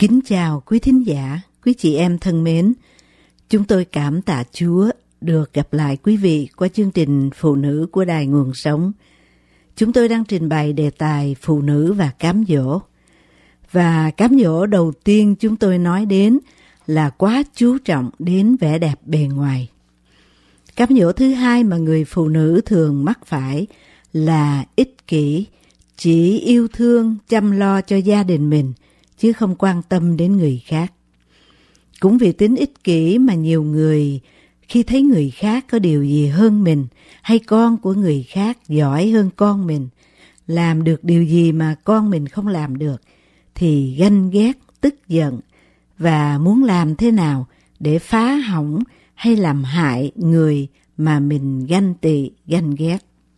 Kính chào quý thính giả, quý chị em thân mến. Chúng tôi cảm tạ Chúa được gặp lại quý vị qua chương trình Phụ nữ của Đài Nguồn Sống. Chúng tôi đang trình bày đề tài phụ nữ và cám dỗ. Và cám dỗ đầu tiên chúng tôi nói đến là quá chú trọng đến vẻ đẹp bề ngoài. Cám dỗ thứ hai mà người phụ nữ thường mắc phải là ích kỷ, chỉ yêu thương, chăm lo cho gia đình mình, chứ không quan tâm đến người khác. Cũng vì tính ích kỷ mà nhiều người khi thấy người khác có điều gì hơn mình hay con của người khác giỏi hơn con mình, làm được điều gì mà con mình không làm được, thì ganh ghét, tức giận và muốn làm thế nào để phá hỏng hay làm hại người mà mình ganh tị, ganh ghét.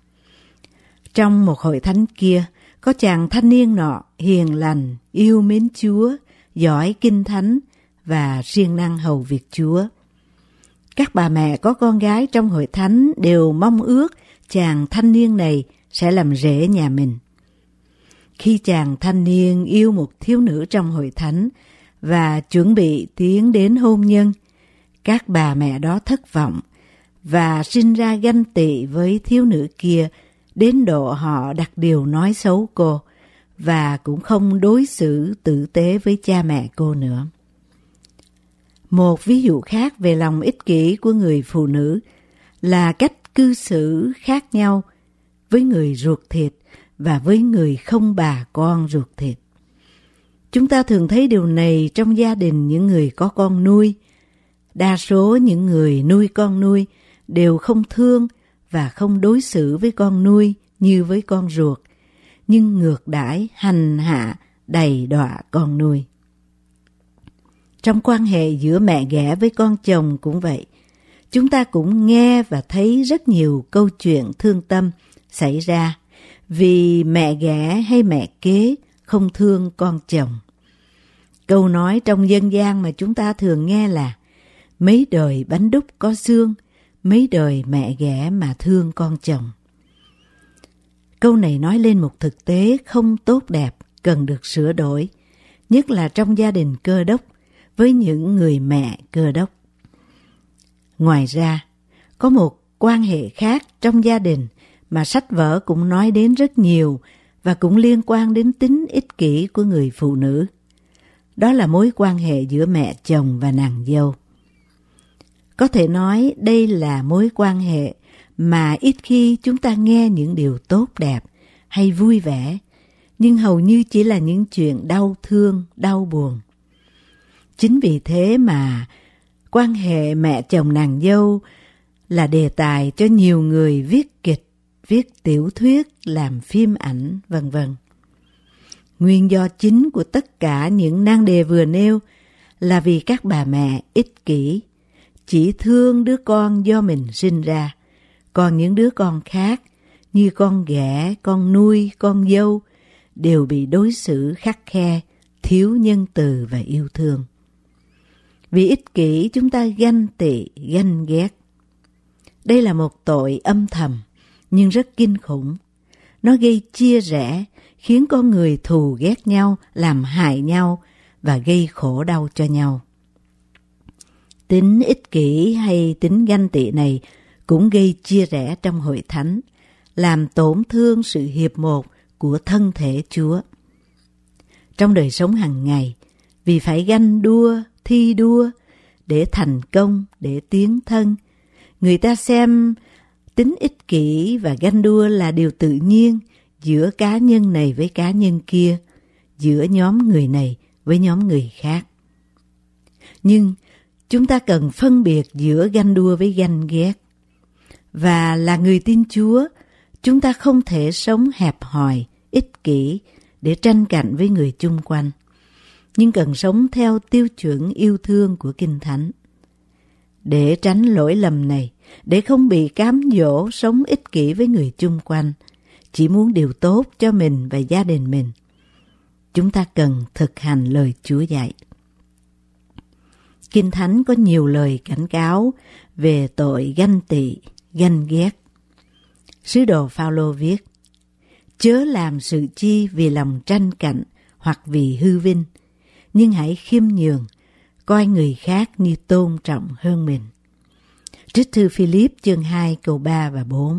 Trong một hội thánh kia, có chàng thanh niên nọ hiền lành, yêu mến Chúa, giỏi kinh thánh và siêng năng hầu việc Chúa. Các bà mẹ có con gái trong hội thánh đều mong ước chàng thanh niên này sẽ làm rể nhà mình. Khi chàng thanh niên yêu một thiếu nữ trong hội thánh và chuẩn bị tiến đến hôn nhân, các bà mẹ đó thất vọng và sinh ra ganh tị với thiếu nữ kia, đến độ họ đặt điều nói xấu cô và cũng không đối xử tử tế với cha mẹ cô nữa. Một ví dụ khác về lòng ích kỷ của người phụ nữ là cách cư xử khác nhau với người ruột thịt và với người không bà con ruột thịt. Chúng ta thường thấy điều này trong gia đình những người có con nuôi. Đa số những người nuôi con nuôi đều không thương và không đối xử với con nuôi như với con ruột, nhưng ngược đãi, hành hạ, đầy đọa con nuôi. Trong quan hệ giữa mẹ ghẻ với con chồng cũng vậy. Chúng ta cũng nghe và thấy rất nhiều câu chuyện thương tâm xảy ra vì mẹ ghẻ hay mẹ kế không thương con chồng. Câu nói trong dân gian mà chúng ta thường nghe là mấy đời bánh đúc có xương, mấy đời mẹ ghẻ mà thương con chồng. Câu này nói lên một thực tế không tốt đẹp, cần được sửa đổi, nhất là trong gia đình Cơ đốc với những người mẹ Cơ đốc. Ngoài ra, có một quan hệ khác trong gia đình mà sách vở cũng nói đến rất nhiều và cũng liên quan đến tính ích kỷ của người phụ nữ. Đó là mối quan hệ giữa mẹ chồng và nàng dâu. Có thể nói đây là mối quan hệ mà ít khi chúng ta nghe những điều tốt đẹp hay vui vẻ, nhưng hầu như chỉ là những chuyện đau thương, đau buồn. Chính vì thế mà quan hệ mẹ chồng nàng dâu là đề tài cho nhiều người viết kịch, viết tiểu thuyết, làm phim ảnh, vân vân. Nguyên do chính của tất cả những nan đề vừa nêu là vì các bà mẹ ích kỷ, chỉ thương đứa con do mình sinh ra, còn những đứa con khác như con ghẻ, con nuôi, con dâu đều bị đối xử khắt khe, thiếu nhân từ và yêu thương. Vì ích kỷ chúng ta ganh tị, ganh ghét. Đây là một tội âm thầm nhưng rất kinh khủng. Nó gây chia rẽ, khiến con người thù ghét nhau, làm hại nhau và gây khổ đau cho nhau. Tính ích kỷ hay tính ganh tị này cũng gây chia rẽ trong hội thánh, làm tổn thương sự hiệp một của thân thể Chúa. Trong đời sống hàng ngày, vì phải ganh đua, thi đua để thành công, để tiến thân, người ta xem tính ích kỷ và ganh đua là điều tự nhiên giữa cá nhân này với cá nhân kia, giữa nhóm người này với nhóm người khác. Nhưng chúng ta cần phân biệt giữa ganh đua với ganh ghét. Và là người tin Chúa, chúng ta không thể sống hẹp hòi, ích kỷ để tranh cạnh với người chung quanh, nhưng cần sống theo tiêu chuẩn yêu thương của Kinh Thánh. Để tránh lỗi lầm này, để không bị cám dỗ sống ích kỷ với người chung quanh, chỉ muốn điều tốt cho mình và gia đình mình, chúng ta cần thực hành lời Chúa dạy. Kinh Thánh có nhiều lời cảnh cáo về tội ganh tị, ganh ghét. Sứ đồ Phao-lô viết: chớ làm sự chi vì lòng tranh cạnh hoặc vì hư vinh, nhưng hãy khiêm nhường, coi người khác như tôn trọng hơn mình. Trích thư Philip chương 2 câu 3 và 4.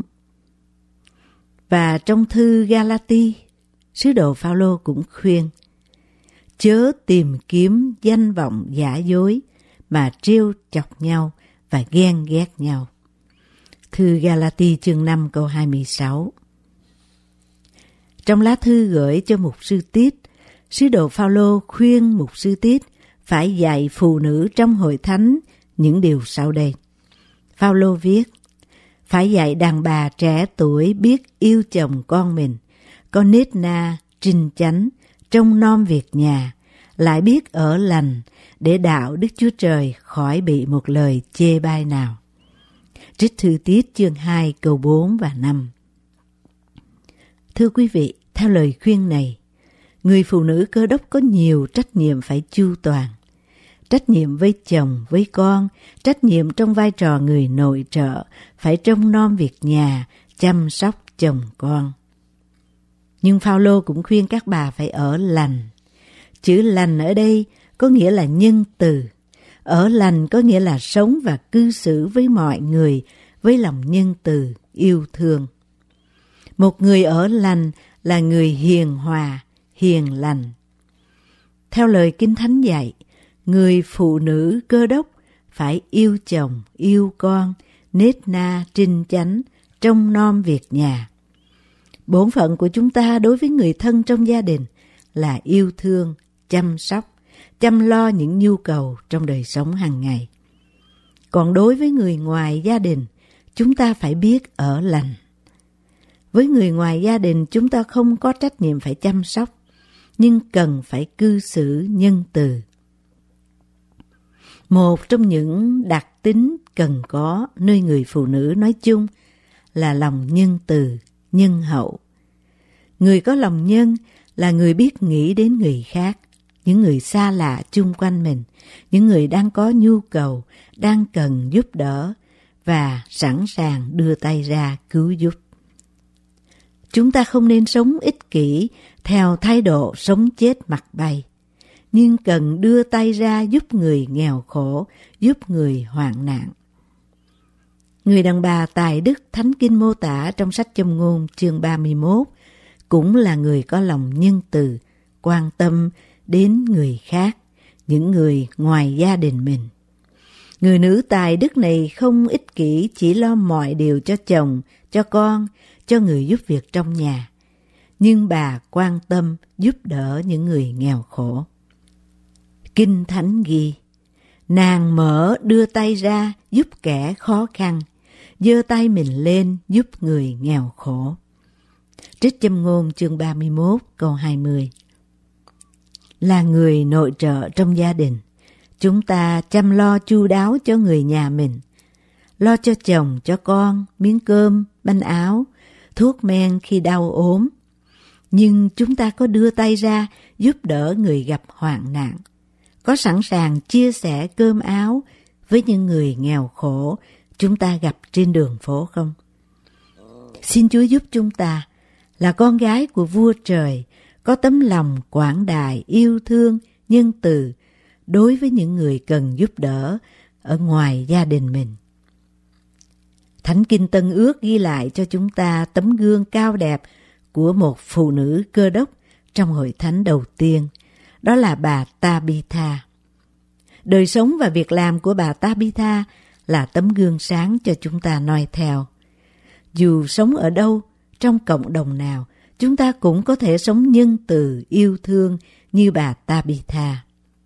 Và trong thư Galati, sứ đồ Phaolô cũng khuyên: chớ tìm kiếm danh vọng giả dối mà trêu chọc nhau và ghen ghét nhau. Thư Galati chương 5 câu 26. Trong lá thư gửi cho mục sư Tít, sứ đồ Phaolô khuyên mục sư Tít phải dạy phụ nữ trong hội thánh những điều sau đây. Phaolô viết: phải dạy đàn bà trẻ tuổi biết yêu chồng con mình, có nết na, trinh chánh, trông nom việc nhà, lại biết ở lành để đạo Đức Chúa Trời khỏi bị một lời chê bai nào. Trích thư Tít chương 2 câu 4 và 5. Thưa quý vị, theo lời khuyên này, người phụ nữ Cơ Đốc có nhiều trách nhiệm phải chu toàn. Trách nhiệm với chồng, với con, trách nhiệm trong vai trò người nội trợ, phải trông nom việc nhà, chăm sóc chồng con. Nhưng Phaolô cũng khuyên các bà phải ở lành. Chữ lành ở đây có nghĩa là nhân từ. Ở lành có nghĩa là sống và cư xử với mọi người với lòng nhân từ, yêu thương. Một người ở lành là người hiền hòa, hiền lành. Theo lời Kinh Thánh dạy, người phụ nữ Cơ Đốc phải yêu chồng, yêu con, nết na, trinh chánh, trông nom việc nhà. Bổn phận của chúng ta đối với người thân trong gia đình là yêu thương, chăm sóc, chăm lo những nhu cầu trong đời sống hàng ngày. Còn đối với người ngoài gia đình, chúng ta phải biết ở lành. Với người ngoài gia đình, chúng ta không có trách nhiệm phải chăm sóc, nhưng cần phải cư xử nhân từ. Một trong những đặc tính cần có nơi người phụ nữ nói chung là lòng nhân từ, nhân hậu. Người có lòng nhân là người biết nghĩ đến người khác, những người xa lạ chung quanh mình, những người đang có nhu cầu, đang cần giúp đỡ và sẵn sàng đưa tay ra cứu giúp. Chúng ta không nên sống ích kỷ theo thái độ sống chết mặc bay, nhưng cần đưa tay ra giúp người nghèo khổ, giúp người hoạn nạn. Người đàn bà tài đức Thánh Kinh mô tả trong sách Châm ngôn chương 31 cũng là người có lòng nhân từ, quan tâm đến người khác, những người ngoài gia đình mình. Người nữ tài đức này không ích kỷ chỉ lo mọi điều cho chồng, cho con, cho người giúp việc trong nhà, nhưng bà quan tâm giúp đỡ những người nghèo khổ. Kinh Thánh ghi: nàng mở đưa tay ra giúp kẻ khó khăn, giơ tay mình lên giúp người nghèo khổ. Trích Châm ngôn chương 31 câu 20. Là người nội trợ trong gia đình, chúng ta chăm lo chu đáo cho người nhà mình, lo cho chồng, cho con, miếng cơm, bánh áo, thuốc men khi đau ốm. Nhưng chúng ta có đưa tay ra giúp đỡ người gặp hoạn nạn, có sẵn sàng chia sẻ cơm áo với những người nghèo khổ chúng ta gặp trên đường phố không? Xin Chúa giúp chúng ta là con gái của vua trời, có tấm lòng quảng đại, yêu thương, nhân từ đối với những người cần giúp đỡ ở ngoài gia đình mình. Thánh Kinh Tân Ước ghi lại cho chúng ta tấm gương cao đẹp của một phụ nữ Cơ Đốc trong hội thánh đầu tiên, đó là bà Tabitha. Đời sống và việc làm của bà Tabitha là tấm gương sáng cho chúng ta noi theo. Dù sống ở đâu, trong cộng đồng nào, chúng ta cũng có thể sống nhân từ, yêu thương như bà Tabitha.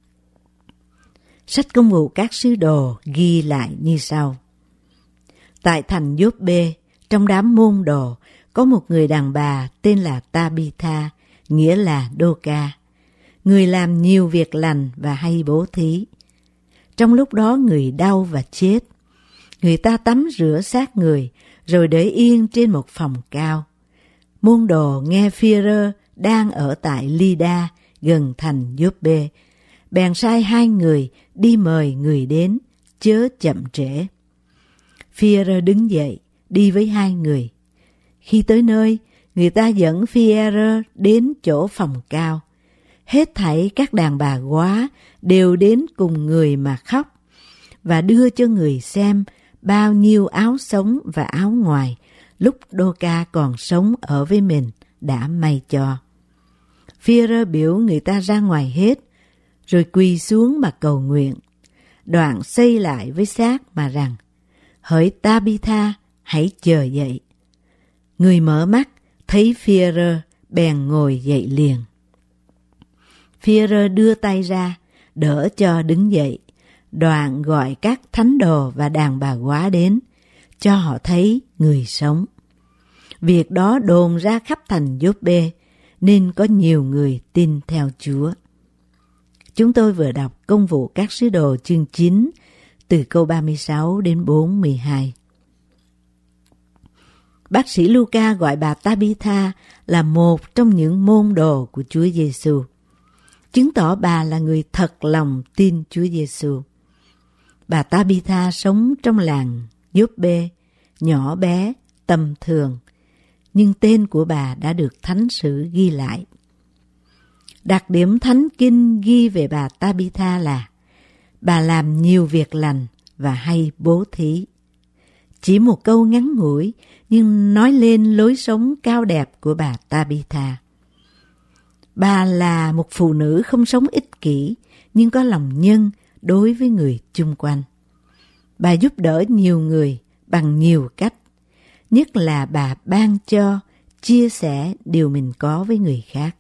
Sách Công vụ các sứ đồ ghi lại như sau. Tại thành Gióp-bê, trong đám môn đồ, có một người đàn bà tên là Tabitha, nghĩa là Đô-ca. Người làm nhiều việc lành và hay bố thí. Trong lúc đó người đau và chết. Người ta tắm rửa xác người, rồi để yên trên một phòng cao. Môn đồ nghe Phi-e-rơ đang ở tại Lydda, gần thành Gióp-bê, bèn sai 2 người đi mời người đến, chớ chậm trễ. Phi-e-rơ đứng dậy, đi với 2 người. Khi tới nơi, người ta dẫn Phi-e-rơ đến chỗ phòng cao. hết thảy các đàn bà góa đều đến cùng người mà khóc và đưa cho người xem bao nhiêu áo sống và áo ngoài lúc Đô-ca còn sống ở với mình đã may cho. Phi-e-rơ biểu người ta ra ngoài hết, rồi quỳ xuống mà cầu nguyện. Đoạn xây lại với xác mà rằng: hỡi Ta-bi-tha, hãy chờ dậy. Người mở mắt, thấy Phi-e-rơ, bèn ngồi dậy liền. Phi-e-rơ đưa tay ra, đỡ cho đứng dậy. Đoạn gọi các thánh đồ và đàn bà góa đến, cho họ thấy người sống. Việc đó đồn ra khắp thành Gióp-bê, nên có nhiều người tin theo Chúa. Chúng tôi vừa đọc Công vụ các sứ đồ chương 9, từ câu 36 đến 42. Bác sĩ Luca gọi bà Ta-bi-tha là một trong những môn đồ của Chúa Giêsu, chứng tỏ bà là người thật lòng tin Chúa Giêsu. Bà Ta-bi-tha sống trong làng Gióp-bê, nhỏ bé, tầm thường, nhưng tên của bà đã được thánh sử ghi lại. Đặc điểm thánh kinh ghi về bà Ta-bi-tha là bà làm nhiều việc lành và hay bố thí. Chỉ một câu ngắn ngủi nhưng nói lên lối sống cao đẹp của bà Ta-bi-tha. Bà là một phụ nữ không sống ích kỷ nhưng có lòng nhân đối với người chung quanh. Bà giúp đỡ nhiều người bằng nhiều cách, nhất là bà ban cho, chia sẻ điều mình có với người khác.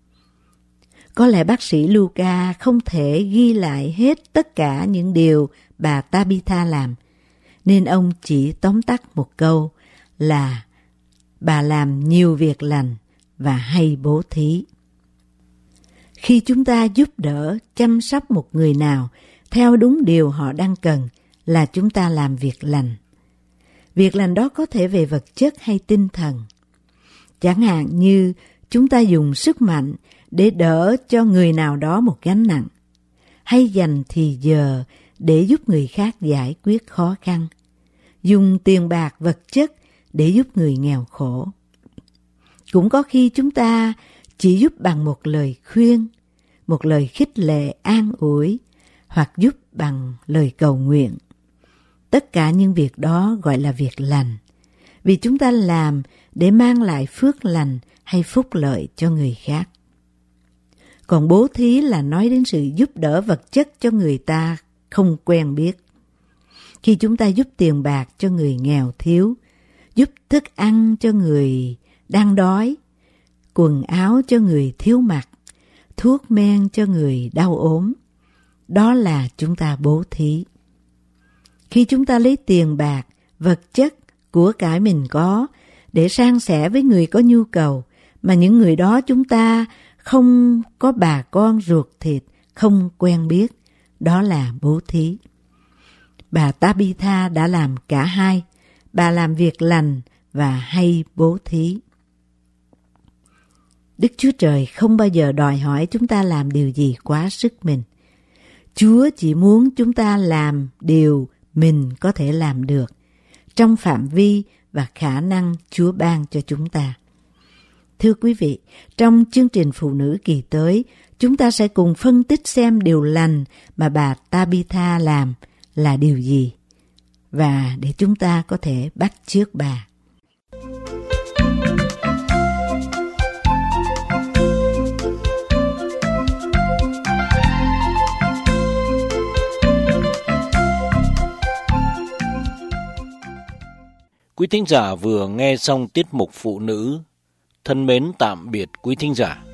Có lẽ bác sĩ Luca không thể ghi lại hết tất cả những điều bà Ta-bi-tha làm, nên ông chỉ tóm tắt một câu là bà làm nhiều việc lành và hay bố thí. Khi chúng ta giúp đỡ, chăm sóc một người nào theo đúng điều họ đang cần là chúng ta làm việc lành. Việc lành đó có thể về vật chất hay tinh thần. Chẳng hạn như chúng ta dùng sức mạnh để đỡ cho người nào đó một gánh nặng, hay dành thì giờ để giúp người khác giải quyết khó khăn, dùng tiền bạc vật chất để giúp người nghèo khổ. Cũng có khi chúng ta chỉ giúp bằng một lời khuyên, một lời khích lệ an ủi, hoặc giúp bằng lời cầu nguyện. Tất cả những việc đó gọi là việc lành, vì chúng ta làm để mang lại phước lành hay phúc lợi cho người khác. Còn bố thí là nói đến sự giúp đỡ vật chất cho người ta không quen biết. Khi chúng ta giúp tiền bạc cho người nghèo thiếu, giúp thức ăn cho người đang đói, quần áo cho người thiếu mặc, thuốc men cho người đau ốm, đó là chúng ta bố thí. Khi chúng ta lấy tiền bạc, vật chất, của cải mình có để san sẻ với người có nhu cầu, mà những người đó chúng ta không có bà con ruột thịt, không quen biết, đó là bố thí. Bà Ta-bi-tha đã làm cả hai, bà làm việc lành và hay bố thí. Đức Chúa Trời không bao giờ đòi hỏi chúng ta làm điều gì quá sức mình. Chúa chỉ muốn chúng ta làm điều mình có thể làm được, trong phạm vi và khả năng Chúa ban cho chúng ta. Thưa quý vị, trong chương trình Phụ nữ kỳ tới, chúng ta sẽ cùng phân tích xem điều lành mà bà Ta-bi-tha làm là điều gì, và để chúng ta có thể bắt chước bà. Quý thính giả vừa nghe xong tiết mục Phụ nữ. Thân mến tạm biệt quý thính giả.